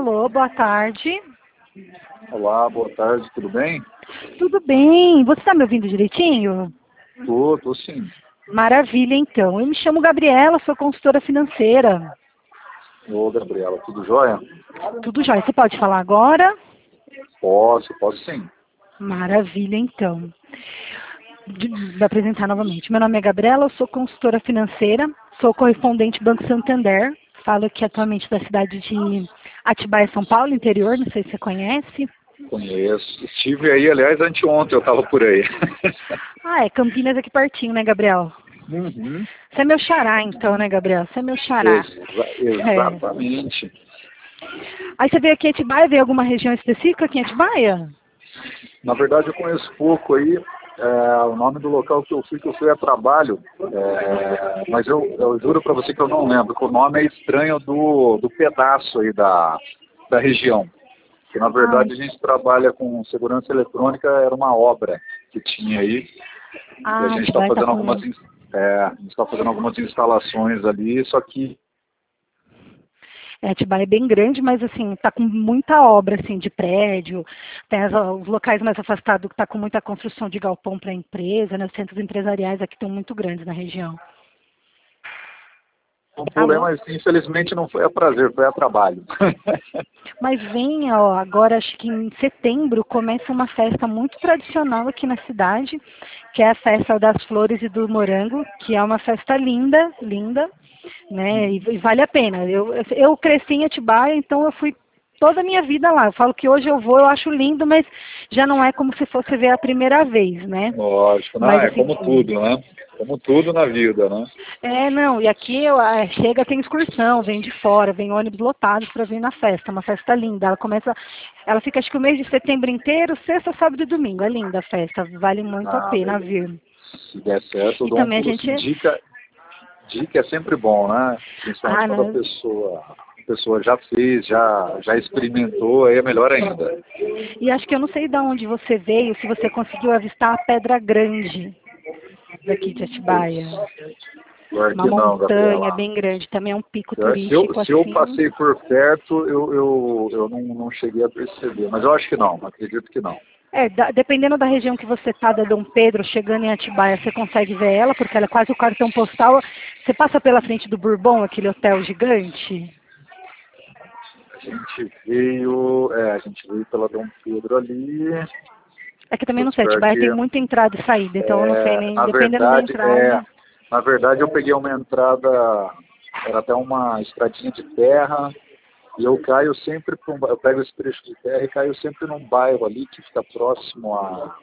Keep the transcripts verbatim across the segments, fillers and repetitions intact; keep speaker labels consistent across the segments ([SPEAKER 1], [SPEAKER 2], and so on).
[SPEAKER 1] Alô, boa tarde.
[SPEAKER 2] Olá, boa tarde, tudo bem?
[SPEAKER 1] Tudo bem? Você está me ouvindo direitinho?
[SPEAKER 2] Tô, tô sim.
[SPEAKER 1] Maravilha, então. Eu me chamo Gabriela, sou consultora financeira.
[SPEAKER 2] Ô, Gabriela, tudo jóia?
[SPEAKER 1] Tudo jóia. Você pode falar agora?
[SPEAKER 2] Posso, posso sim.
[SPEAKER 1] Maravilha, então. De- Vou apresentar novamente. Meu nome é Gabriela, eu sou consultora financeira, sou correspondente Banco Santander. Falo aqui atualmente da cidade de Atibaia, São Paulo, interior, não sei se você conhece.
[SPEAKER 2] Conheço. Estive aí, aliás, anteontem eu estava por aí.
[SPEAKER 1] Ah, é Campinas aqui pertinho, né, Gabriel?
[SPEAKER 2] Uhum.
[SPEAKER 1] Você é meu xará, então, né, Gabriel? Você é meu xará.
[SPEAKER 2] Exa-
[SPEAKER 1] É.
[SPEAKER 2] exatamente.
[SPEAKER 1] Aí você veio aqui em Atibaia, veio alguma região específica aqui em Atibaia?
[SPEAKER 2] Na verdade, eu conheço pouco aí. É, o nome do local que eu fui, que eu fui a trabalho, é, mas eu, eu juro para você que eu não lembro, que o nome é estranho do, do pedaço aí da, da região. Que na
[SPEAKER 1] Ai,
[SPEAKER 2] verdade a gente trabalha com segurança eletrônica, era uma obra que tinha aí. E a
[SPEAKER 1] ah,
[SPEAKER 2] gente está
[SPEAKER 1] Atibaia tá
[SPEAKER 2] fazendo
[SPEAKER 1] com...
[SPEAKER 2] algumas, ins- é, a gente está fazendo algumas instalações ali, só que
[SPEAKER 1] É, Atibaia é bem grande, mas assim, tá com muita obra, assim, de prédio. Tem as- os locais mais afastados que tá com muita construção de galpão para empresa, né? Os centros empresariais aqui estão muito grandes na região.
[SPEAKER 2] o
[SPEAKER 1] Alô?
[SPEAKER 2] problema, assim, infelizmente, não foi a prazer, foi a trabalho.
[SPEAKER 1] Mas vem, ó, agora acho que em setembro começa uma festa muito tradicional aqui na cidade, que é a festa das flores e do morango, que é uma festa linda, linda, né? E, e vale a pena. Eu, eu cresci em Atibaia, então eu fui toda a minha vida lá. Eu falo que hoje eu vou, eu acho lindo, mas já não é como se fosse ver a primeira vez, né?
[SPEAKER 2] Lógico, não,
[SPEAKER 1] Mas
[SPEAKER 2] é
[SPEAKER 1] assim,
[SPEAKER 2] como tudo, né? Como tudo na vida, né?
[SPEAKER 1] é, não, e aqui eu, é, chega, tem excursão, vem de fora, vem ônibus lotados para vir na festa, uma festa linda. Ela começa, ela fica acho que o mês de setembro inteiro, sexta, sábado e domingo. É linda a festa, vale muito a
[SPEAKER 2] Ah,
[SPEAKER 1] pena
[SPEAKER 2] beleza.
[SPEAKER 1] vir.
[SPEAKER 2] Se der certo, eu
[SPEAKER 1] E
[SPEAKER 2] dou um
[SPEAKER 1] também a
[SPEAKER 2] pulo,
[SPEAKER 1] gente,
[SPEAKER 2] sim. Dica, dica é sempre bom, né? Principalmente
[SPEAKER 1] ah,
[SPEAKER 2] quando a
[SPEAKER 1] não,
[SPEAKER 2] pessoa, a pessoa já fez, já, já experimentou, aí é melhor ainda.
[SPEAKER 1] e acho que eu não sei de onde você veio, se você conseguiu avistar a Pedra Grande daqui de Atibaia.
[SPEAKER 2] Pior
[SPEAKER 1] Uma
[SPEAKER 2] que não,
[SPEAKER 1] montanha
[SPEAKER 2] Gabriela.
[SPEAKER 1] bem grande, também é um pico
[SPEAKER 2] Pior- Se eu,
[SPEAKER 1] turístico
[SPEAKER 2] se eu
[SPEAKER 1] assim.
[SPEAKER 2] passei por perto, eu, eu, eu não, não cheguei a perceber. Mas eu acho que não, acredito que não.
[SPEAKER 1] É, da- dependendo da região que você está, da Dom Pedro, chegando em Atibaia, você consegue ver ela, porque ela é quase o cartão postal. Você passa pela frente do Bourbon, aquele hotel gigante.
[SPEAKER 2] A gente veio, é, a gente veio pela Dom Pedro ali,
[SPEAKER 1] É que também
[SPEAKER 2] eu
[SPEAKER 1] não sei,
[SPEAKER 2] espero
[SPEAKER 1] Atibaia
[SPEAKER 2] que,
[SPEAKER 1] tem muita entrada e saída, então eu não sei
[SPEAKER 2] é,
[SPEAKER 1] nem,
[SPEAKER 2] na
[SPEAKER 1] dependendo da
[SPEAKER 2] verdade, é,
[SPEAKER 1] entrada.
[SPEAKER 2] na verdade eu peguei uma entrada, era até uma estradinha de terra, e eu caio sempre, pra um ba- eu pego esse trecho de terra e caio sempre num bairro ali que fica próximo a,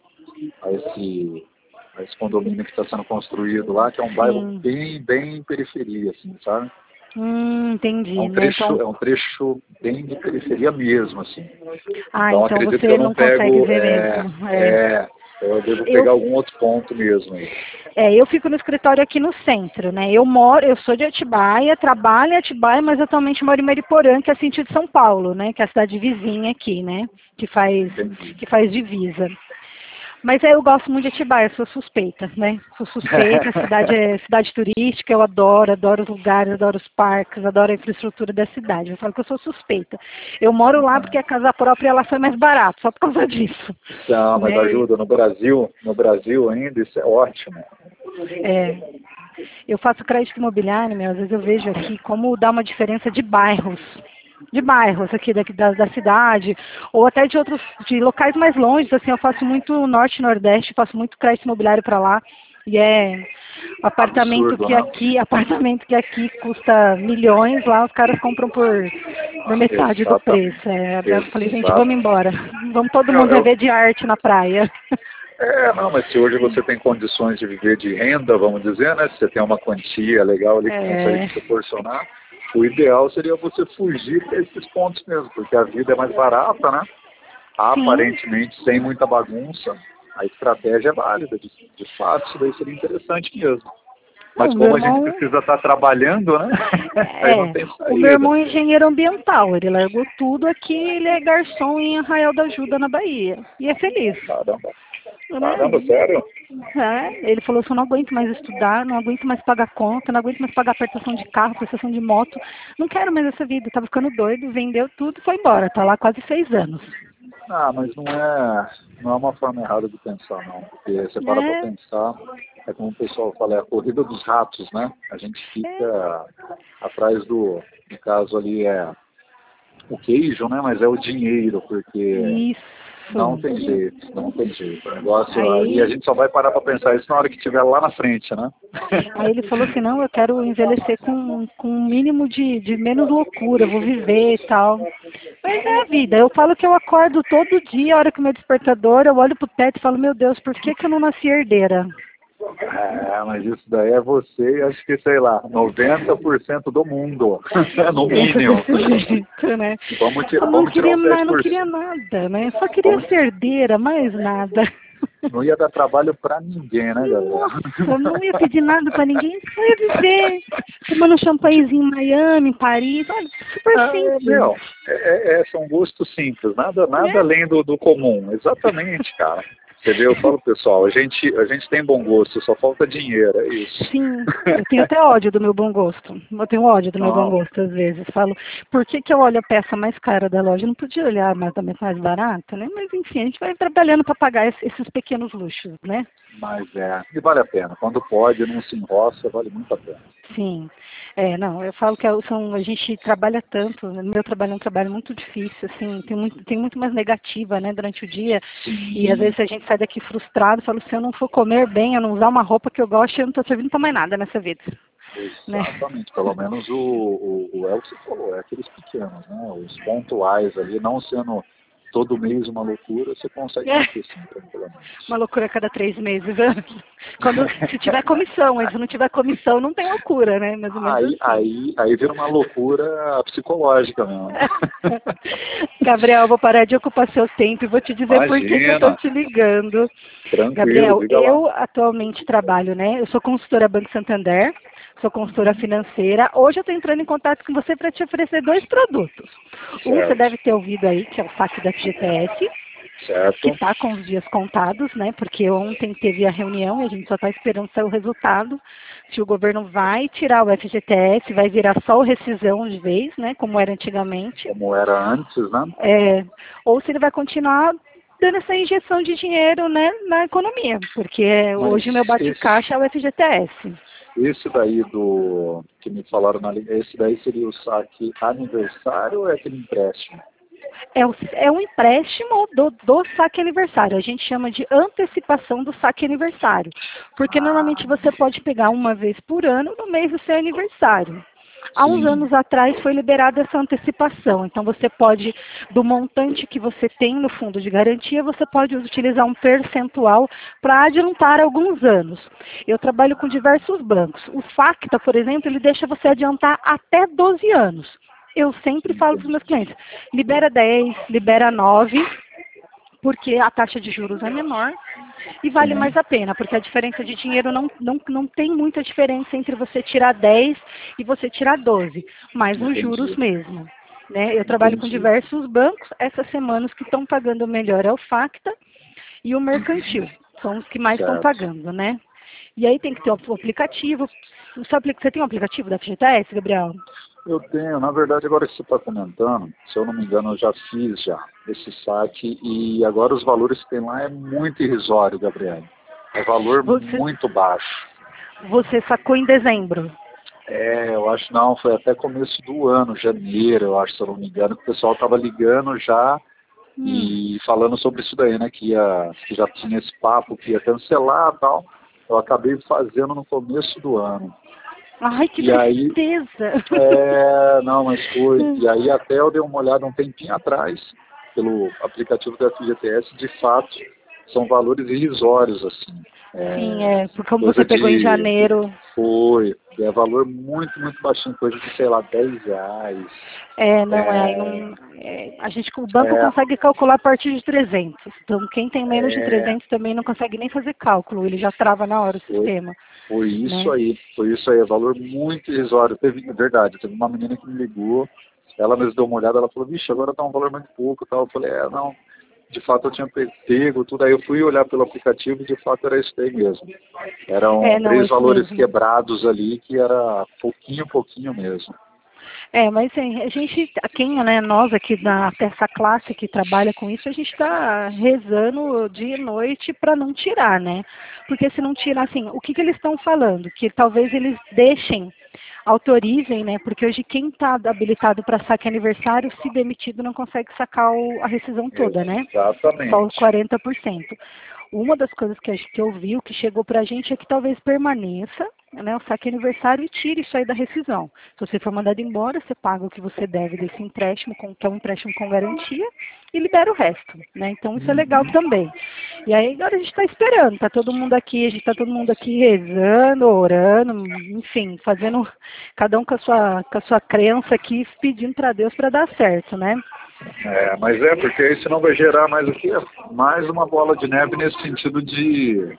[SPEAKER 2] a esse, a esse condomínio que está sendo construído lá, que é um bairro
[SPEAKER 1] Sim.
[SPEAKER 2] bem, bem em periferia, assim, sabe?
[SPEAKER 1] Hum,
[SPEAKER 2] É
[SPEAKER 1] entendi,
[SPEAKER 2] um
[SPEAKER 1] né?
[SPEAKER 2] trecho,
[SPEAKER 1] Então,
[SPEAKER 2] é um trecho bem de periferia mesmo, assim.
[SPEAKER 1] ah,
[SPEAKER 2] Então
[SPEAKER 1] então
[SPEAKER 2] acredito que eu
[SPEAKER 1] você
[SPEAKER 2] não
[SPEAKER 1] não consegue
[SPEAKER 2] pego,
[SPEAKER 1] ver
[SPEAKER 2] é,
[SPEAKER 1] mesmo. É.
[SPEAKER 2] é, eu devo
[SPEAKER 1] Eu,
[SPEAKER 2] pegar algum outro ponto mesmo aí.
[SPEAKER 1] é, eu fico no escritório aqui no centro, né? Eu moro, eu sou de Atibaia, trabalho em Atibaia, mas atualmente moro em Mariporã, que é sentido São Paulo, né? Que é a cidade vizinha aqui, né? Que faz,
[SPEAKER 2] Entendi.
[SPEAKER 1] que faz divisa. Mas é, eu gosto muito de Atibaia, sou suspeita, né? Sou suspeita, a cidade é cidade turística, eu adoro, adoro os lugares, adoro os parques, adoro a infraestrutura da cidade. Eu falo que eu sou suspeita. Eu moro lá porque a casa própria ela foi mais barata, só por causa disso,
[SPEAKER 2] Não, mas
[SPEAKER 1] né?
[SPEAKER 2] ajuda no Brasil, no Brasil ainda, isso é ótimo.
[SPEAKER 1] É, eu faço crédito imobiliário, meu, às vezes eu vejo aqui como dá uma diferença de bairros, de bairros aqui daqui da, da cidade, ou até de outros, de locais mais longe, assim, eu faço muito norte e nordeste, faço muito crédito imobiliário para lá, e é apartamento
[SPEAKER 2] Absurdo,
[SPEAKER 1] que
[SPEAKER 2] né?
[SPEAKER 1] aqui, apartamento que aqui custa milhões, lá os caras compram por, por metade do preço.
[SPEAKER 2] Exatamente.
[SPEAKER 1] É, eu falei, gente,
[SPEAKER 2] Exato.
[SPEAKER 1] vamos embora, vamos todo
[SPEAKER 2] Eu,
[SPEAKER 1] mundo
[SPEAKER 2] eu,
[SPEAKER 1] viver de arte na praia.
[SPEAKER 2] é, não, mas se hoje você tem condições de viver de renda, vamos dizer, né? Se você tem uma quantia legal ali que consegue
[SPEAKER 1] É,
[SPEAKER 2] te proporcionar, o ideal seria você fugir desses pontos mesmo, porque a vida é mais barata, né?
[SPEAKER 1] sim.
[SPEAKER 2] Aparentemente sem muita bagunça, a estratégia é válida, de, de fato, isso daí seria interessante mesmo.
[SPEAKER 1] Não,
[SPEAKER 2] Mas
[SPEAKER 1] o meu
[SPEAKER 2] como a gente
[SPEAKER 1] irmão,
[SPEAKER 2] precisa estar trabalhando, né? Aí não
[SPEAKER 1] é,
[SPEAKER 2] tem
[SPEAKER 1] o meu
[SPEAKER 2] saída.
[SPEAKER 1] irmão é engenheiro ambiental, ele largou tudo aqui, ele é garçom em Arraial da Ajuda, na Bahia. E é feliz,
[SPEAKER 2] Caramba,
[SPEAKER 1] né?
[SPEAKER 2] caramba, sério?
[SPEAKER 1] É, ele falou assim, eu não aguento mais estudar, não aguento mais pagar conta, não aguento mais pagar prestação de carro, prestação de moto, não quero mais essa vida, tava ficando doido, vendeu tudo e foi embora, tá lá quase seis anos.
[SPEAKER 2] Ah, mas não é, não é uma forma errada de pensar, não. Porque você para para
[SPEAKER 1] É,
[SPEAKER 2] pensar, é como o pessoal fala, é a corrida dos ratos, né? A gente
[SPEAKER 1] é,
[SPEAKER 2] fica atrás do, no caso ali é o queijo, né? Mas é o dinheiro, porque não
[SPEAKER 1] isso.
[SPEAKER 2] tem jeito, não tem jeito. O negócio ali, a
[SPEAKER 1] Aí,
[SPEAKER 2] gente só vai parar para pensar isso na hora que estiver lá na frente, né?
[SPEAKER 1] aí ele falou assim, não, eu quero envelhecer com, com um mínimo de, de menos loucura, vou viver e tal. Mas é a vida. Eu falo que eu acordo todo dia, a hora que o meu despertador, eu olho pro teto e falo, meu Deus, por que, que eu não nasci herdeira?
[SPEAKER 2] É, mas isso daí é você e acho que, sei lá, noventa por cento do mundo, no
[SPEAKER 1] Pensa
[SPEAKER 2] mínimo.
[SPEAKER 1] desse jeito, né?
[SPEAKER 2] Vamos tirar,
[SPEAKER 1] Eu não
[SPEAKER 2] vamos tirar
[SPEAKER 1] queria,
[SPEAKER 2] os
[SPEAKER 1] mais, não
[SPEAKER 2] dez por cento.
[SPEAKER 1] queria nada, né? Só queria
[SPEAKER 2] Vamos,
[SPEAKER 1] ser herdeira, mais nada.
[SPEAKER 2] não ia dar trabalho pra ninguém, né, galera?
[SPEAKER 1] Nossa, eu não ia pedir nada pra ninguém, só ia viver tomando champanhezinho em Miami, em Paris, olha, super
[SPEAKER 2] Ah, é,
[SPEAKER 1] simples.
[SPEAKER 2] meu, é, é, é, são gostos simples, nada, nada
[SPEAKER 1] Né?
[SPEAKER 2] além do, do comum. Exatamente, cara. Você vê, eu falo, pessoal, a gente, a gente tem bom gosto, só falta dinheiro, é isso.
[SPEAKER 1] Sim, eu tenho até ódio do meu bom gosto. Eu tenho ódio do meu bom
[SPEAKER 2] Não,
[SPEAKER 1] gosto às vezes. Falo, por que, que eu olho a peça mais cara da loja? Eu não podia olhar mais também mais barata, né? Mas enfim, a gente vai trabalhando para pagar esse- esses pequenos luxos, né?
[SPEAKER 2] mas é, e vale a pena. Quando pode, não se enroça, vale muito a pena.
[SPEAKER 1] Sim. É, não, eu falo que é- são, a gente trabalha tanto, né? Meu trabalho é um trabalho muito difícil, assim, tem muito, tem muito mais negativa, né, durante o dia, e às
[SPEAKER 2] Sim,
[SPEAKER 1] vezes a gente sai daqui frustrado, fala, se eu não for comer bem, eu não usar uma roupa que eu gosto, eu não estou servindo para mais nada nessa vida, né?
[SPEAKER 2] exatamente. Pelo menos o, o, o Elcio falou, é aqueles pequenos, né? Os pontuais ali, não sendo todo mês uma loucura, você consegue manter sim,
[SPEAKER 1] Uma
[SPEAKER 2] tranquilamente.
[SPEAKER 1] loucura a cada três meses. Quando, se tiver comissão, mas se não tiver comissão, não tem loucura, né? Mais ou menos
[SPEAKER 2] Aí,
[SPEAKER 1] assim.
[SPEAKER 2] aí, aí vira uma loucura psicológica mesmo.
[SPEAKER 1] Gabriel, vou parar de ocupar seu tempo e vou te dizer por que, que eu estou
[SPEAKER 2] Imagina,
[SPEAKER 1] te ligando.
[SPEAKER 2] tranquilo,
[SPEAKER 1] Gabriel,
[SPEAKER 2] diga lá.
[SPEAKER 1] eu atualmente trabalho, né? Eu sou consultora Banco Santander, sou consultora financeira. Hoje eu estou entrando em contato com você para te oferecer dois produtos. Um você
[SPEAKER 2] Certo,
[SPEAKER 1] deve ter ouvido aí, que é o saque da F G T S, que
[SPEAKER 2] certo.
[SPEAKER 1] está com os dias contados, né? Porque ontem teve a reunião e a gente só está esperando sair o resultado. Se o governo vai tirar o F G T S, vai virar só o rescisão de vez, né? Como era antigamente.
[SPEAKER 2] Como era antes, né?
[SPEAKER 1] É, ou se ele vai continuar dando essa injeção de dinheiro, né, na economia, porque
[SPEAKER 2] Mas
[SPEAKER 1] hoje o meu
[SPEAKER 2] esse,
[SPEAKER 1] bate-caixa é o F G T S.
[SPEAKER 2] esse daí do que me falaram na linha, esse daí seria o saque aniversário ou é aquele empréstimo?
[SPEAKER 1] É, o- é um empréstimo do, do saque aniversário. A gente chama de antecipação do saque aniversário. Porque
[SPEAKER 2] Ah,
[SPEAKER 1] normalmente você pode pegar uma vez por ano no mês do seu aniversário. Há uns
[SPEAKER 2] sim,
[SPEAKER 1] anos atrás foi liberada essa antecipação. Então você pode, do montante que você tem no fundo de garantia, você pode utilizar um percentual para adiantar alguns anos. Eu trabalho com diversos bancos. O Facta, por exemplo, ele deixa você adiantar até doze anos. Eu sempre falo para os meus
[SPEAKER 2] entendi.
[SPEAKER 1] clientes, libera dez, libera nove, porque a taxa de juros é menor e vale
[SPEAKER 2] Sim,
[SPEAKER 1] mais a pena, porque a diferença de dinheiro não, não, não tem muita diferença entre você tirar dez e você tirar doze, mas nos juros
[SPEAKER 2] entendi,
[SPEAKER 1] mesmo. Né? Eu trabalho com
[SPEAKER 2] entendi.
[SPEAKER 1] diversos bancos, essas semanas que estão pagando melhor é o Facta e o Mercantil, são os que mais estão
[SPEAKER 2] Certo.
[SPEAKER 1] pagando, né? E aí tem que ter o aplicativo. Você tem um aplicativo da F G T S, Gabriel?
[SPEAKER 2] Eu tenho, na verdade, agora que você está comentando, se eu não me engano, eu já fiz já esse saque e agora os valores que tem lá é muito irrisório, Gabriel. É valor
[SPEAKER 1] Você,
[SPEAKER 2] muito baixo.
[SPEAKER 1] você sacou em dezembro.
[SPEAKER 2] É, eu acho não, foi até começo do ano, janeiro, eu acho, se eu não me engano, que o pessoal estava ligando já
[SPEAKER 1] Hum.
[SPEAKER 2] e falando sobre isso daí, né? Que, ia, que já tinha esse papo que ia cancelar e tal. Eu acabei fazendo no começo do ano.
[SPEAKER 1] Ai, que
[SPEAKER 2] E aí,
[SPEAKER 1] tristeza.
[SPEAKER 2] é, não, mas foi. E aí até eu dei uma olhada um tempinho atrás, pelo aplicativo da F G T S, de fato, são valores irrisórios, assim.
[SPEAKER 1] Sim,
[SPEAKER 2] É,
[SPEAKER 1] é, porque como você
[SPEAKER 2] coisa
[SPEAKER 1] pegou em
[SPEAKER 2] de.
[SPEAKER 1] janeiro,
[SPEAKER 2] Foi. É valor muito, muito baixinho, coisa de, sei lá, dez reais.
[SPEAKER 1] é, não é, aí
[SPEAKER 2] É,
[SPEAKER 1] não, é, a gente, o banco
[SPEAKER 2] é,
[SPEAKER 1] consegue calcular a partir de trezentos. Então, quem tem menos de
[SPEAKER 2] é,
[SPEAKER 1] trezentos também não consegue nem fazer cálculo, ele já trava na hora o
[SPEAKER 2] foi,
[SPEAKER 1] sistema,
[SPEAKER 2] foi isso
[SPEAKER 1] né?
[SPEAKER 2] aí. Foi isso aí, é valor muito irrisório. Teve, é verdade, teve uma menina que me ligou, ela mesmo deu uma olhada, ela falou, vixe, agora tá um valor muito pouco e tal. Eu falei, é, não. de fato eu tinha pe- pego tudo, aí eu fui olhar pelo aplicativo e de fato era isso daí mesmo. Eram
[SPEAKER 1] É, não,
[SPEAKER 2] três
[SPEAKER 1] isso
[SPEAKER 2] valores
[SPEAKER 1] mesmo.
[SPEAKER 2] quebrados ali, que era pouquinho, pouquinho mesmo.
[SPEAKER 1] É, mas assim, a gente, quem, né, nós aqui da dessa classe que trabalha com isso, a gente está rezando dia e noite para não tirar, né? Porque se não tirar, assim, o que, que eles estão falando? Que talvez eles deixem, autorizem, né? Porque hoje quem está habilitado para saque aniversário, se demitido, não consegue sacar o- a rescisão toda, né? Só os
[SPEAKER 2] Exatamente.
[SPEAKER 1] quarenta por cento. Uma das coisas que, a gente- que eu vi, o que chegou para a gente é que talvez permaneça, né, o saque aniversário e tire isso aí da rescisão. Se você for mandado embora, você paga o que você deve desse empréstimo, com- que é um empréstimo com garantia, e libera o resto, né? Então isso é legal
[SPEAKER 2] Uhum.
[SPEAKER 1] também. E aí agora a gente está esperando, tá todo mundo aqui, a gente está todo mundo aqui rezando, orando, enfim, fazendo cada um com a sua, com a sua crença aqui, pedindo para Deus para dar certo, né?
[SPEAKER 2] É, mas é, porque aí senão vai gerar mais o quê? Mais uma bola de neve nesse sentido de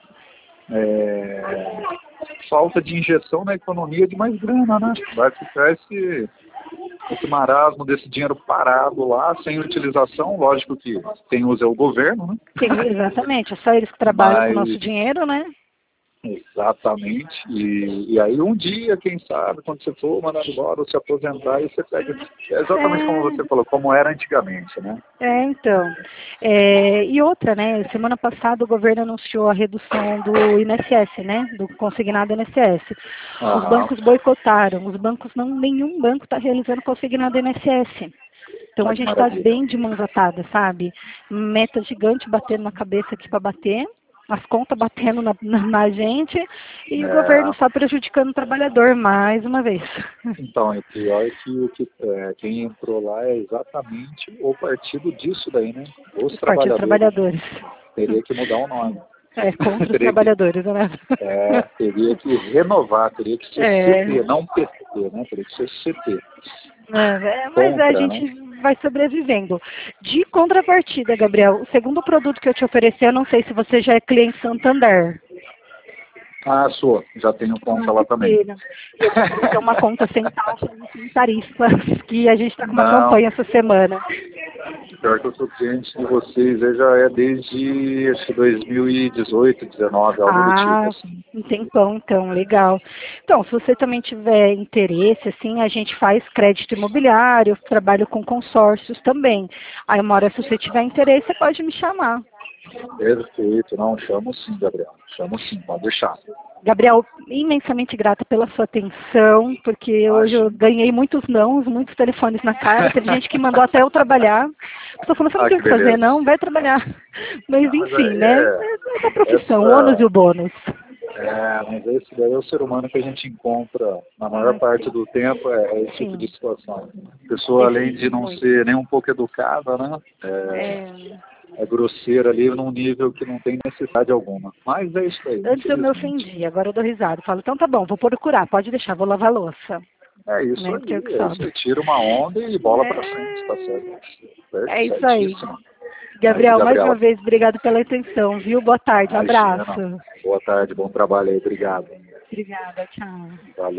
[SPEAKER 2] é, falta de injeção na economia de mais grana, né? Vai ficar esse, esse marasmo desse dinheiro parado lá, sem utilização. Lógico que quem usa é o governo, né?
[SPEAKER 1] Sim, exatamente, é só eles que trabalham com o nosso
[SPEAKER 2] Mas,
[SPEAKER 1] dinheiro, né?
[SPEAKER 2] exatamente. E, e aí um dia, quem sabe, quando você for mandado embora ou se aposentar, aí você pega. É exatamente como você
[SPEAKER 1] É,
[SPEAKER 2] falou, como era antigamente, né?
[SPEAKER 1] é então. É, e outra, né? Semana passada o governo anunciou a redução do I N S S, né? Do consignado I N S S. Os
[SPEAKER 2] Aham.
[SPEAKER 1] bancos boicotaram. Os bancos não, nenhum banco está realizando consignado I N S S. Então a
[SPEAKER 2] Olha que
[SPEAKER 1] gente está
[SPEAKER 2] maravilha.
[SPEAKER 1] bem de mãos atadas, sabe? Meta gigante batendo na cabeça aqui para bater, as contas batendo na, na, na gente e o governo
[SPEAKER 2] É,
[SPEAKER 1] só prejudicando o trabalhador mais uma vez.
[SPEAKER 2] então, e pior é que, o que é, quem entrou lá é exatamente o partido disso daí, né? Os
[SPEAKER 1] Os partidos
[SPEAKER 2] trabalhadores.
[SPEAKER 1] trabalhadores.
[SPEAKER 2] Teria que mudar o nome.
[SPEAKER 1] É, contra os
[SPEAKER 2] teria que,
[SPEAKER 1] trabalhadores, né?
[SPEAKER 2] é, teria que renovar, teria que ser
[SPEAKER 1] É,
[SPEAKER 2] C T, não P T, né? Teria que ser C T.
[SPEAKER 1] é, mas a
[SPEAKER 2] Contra, né?
[SPEAKER 1] gente vai sobrevivendo. De contrapartida, Gabriel, o segundo produto que eu te ofereci, eu não sei se você já é cliente Santander.
[SPEAKER 2] Ah, sua. Já tenho conta
[SPEAKER 1] Ah,
[SPEAKER 2] lá
[SPEAKER 1] que
[SPEAKER 2] também.
[SPEAKER 1] pena. E eu te oferecer uma conta sem taxa e sem tarifa, que a gente está com uma
[SPEAKER 2] Não,
[SPEAKER 1] campanha essa semana.
[SPEAKER 2] pior que eu sou cliente de vocês, aí já é desde acho que dois mil e dezoito, dezenove, algo do tipo,
[SPEAKER 1] Ah,
[SPEAKER 2] assim.
[SPEAKER 1] um tempão, então, legal. Então, se você também tiver interesse, assim, a gente faz crédito imobiliário, trabalho com consórcios também. Aí uma hora, se você tiver interesse, você pode me chamar.
[SPEAKER 2] Perfeito, não, chamo sim, Gabriel. Chamo sim, pode deixar.
[SPEAKER 1] Gabriel, imensamente grata pela sua atenção, porque hoje eu
[SPEAKER 2] Imagina.
[SPEAKER 1] ganhei muitos nãos, muitos telefones na cara. Teve gente que mandou até eu trabalhar. A pessoa falou, você não
[SPEAKER 2] Ah,
[SPEAKER 1] tem o
[SPEAKER 2] que
[SPEAKER 1] que fazer,
[SPEAKER 2] beleza.
[SPEAKER 1] não? Vai trabalhar. Mas,
[SPEAKER 2] Não, mas
[SPEAKER 1] enfim,
[SPEAKER 2] aí
[SPEAKER 1] né?
[SPEAKER 2] é,
[SPEAKER 1] É da profissão, o ônus e
[SPEAKER 2] essa,
[SPEAKER 1] o bônus.
[SPEAKER 2] é, mas esse daí é o ser humano que a gente encontra na maior
[SPEAKER 1] Ah,
[SPEAKER 2] parte
[SPEAKER 1] sim.
[SPEAKER 2] do tempo, é, é esse tipo de
[SPEAKER 1] Sim.
[SPEAKER 2] situação. A pessoa, além
[SPEAKER 1] Esse,
[SPEAKER 2] de não
[SPEAKER 1] muito.
[SPEAKER 2] ser nem um pouco educada, né, é,
[SPEAKER 1] É,
[SPEAKER 2] é grosseira ali num nível que não tem necessidade alguma. Mas é isso aí,
[SPEAKER 1] antes eu me
[SPEAKER 2] infelizmente.
[SPEAKER 1] ofendi, agora eu dou risada. Eu falo, então tá bom, vou procurar, pode deixar, vou lavar a louça.
[SPEAKER 2] É isso
[SPEAKER 1] Né? Que é o
[SPEAKER 2] aí,
[SPEAKER 1] que
[SPEAKER 2] é isso
[SPEAKER 1] sobra.
[SPEAKER 2] aí. Tira uma onda e bola pra frente, tá certo?
[SPEAKER 1] É,
[SPEAKER 2] Certo,
[SPEAKER 1] é isso aí.
[SPEAKER 2] certíssimo. Mas,
[SPEAKER 1] Gabriel, mais uma
[SPEAKER 2] Gabriela,
[SPEAKER 1] vez, obrigado pela atenção, viu? Boa tarde, um
[SPEAKER 2] imagina.
[SPEAKER 1] abraço.
[SPEAKER 2] Boa tarde, bom trabalho aí, obrigado.
[SPEAKER 1] Obrigada, tchau.
[SPEAKER 2] Valeu.